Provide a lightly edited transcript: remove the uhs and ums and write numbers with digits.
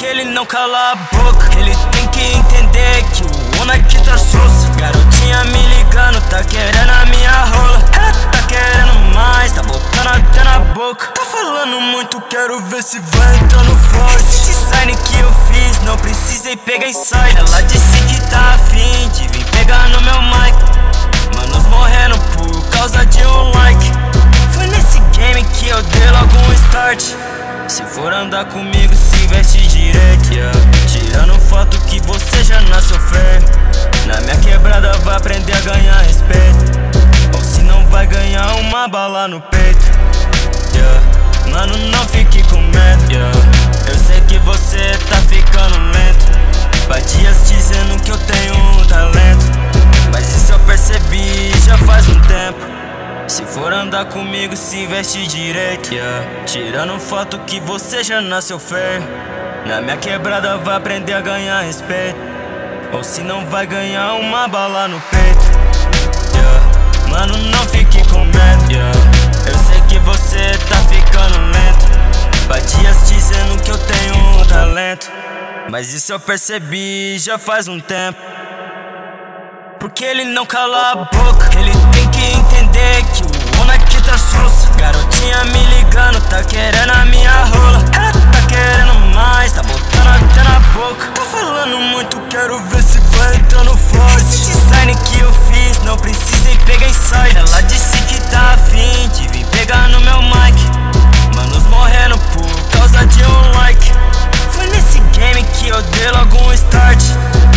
porque ele não cala a boca. Ele tem que entender que o homem aqui tá susto. Garotinha me ligando, tá querendo a minha rola. Ela tá querendo mais, tá botando até na boca. Tá falando muito, quero ver se vai entrando forte. Esse design que eu fiz, não precisei pegar insight. Ela disse que tá afim de vir pegar no meu mic. Manos morrendo por causa de um like. Foi nesse game que eu dei logo um start. Se for andar comigo, se veste direito, yeah. Tirando foto que você já nasceu feio. Na minha quebrada vai aprender a ganhar respeito, ou se não vai ganhar uma bala no peito, yeah. Mano, não fique com medo, yeah. Eu sei que você tá ficando lento. Batias dizendo que eu tenho um talento, mas isso eu percebi já faz um tempo. Se for andar comigo, se veste direito, yeah. Tirando foto que você já nasceu feio. Na minha quebrada vai aprender a ganhar respeito, ou se não vai ganhar uma bala no peito, yeah. Mano, não fique com medo, yeah. Eu sei que você tá ficando lento. Batias dizendo que eu tenho um talento, mas isso eu percebi já faz um tempo. Porque ele não cala a boca. Ele tem que entender que o homem aqui tá susto. Garotinha me ligando, tá querendo a minha rola. Ela tá querendo mais, tá botando até na boca. Tá falando muito, quero ver se vai entrando forte. Esse design que eu fiz, não precisei pegar insight. Ela disse que tá afim de vir pegar no meu mic. Manos morrendo por causa de um like. Foi nesse game que eu dei logo um start.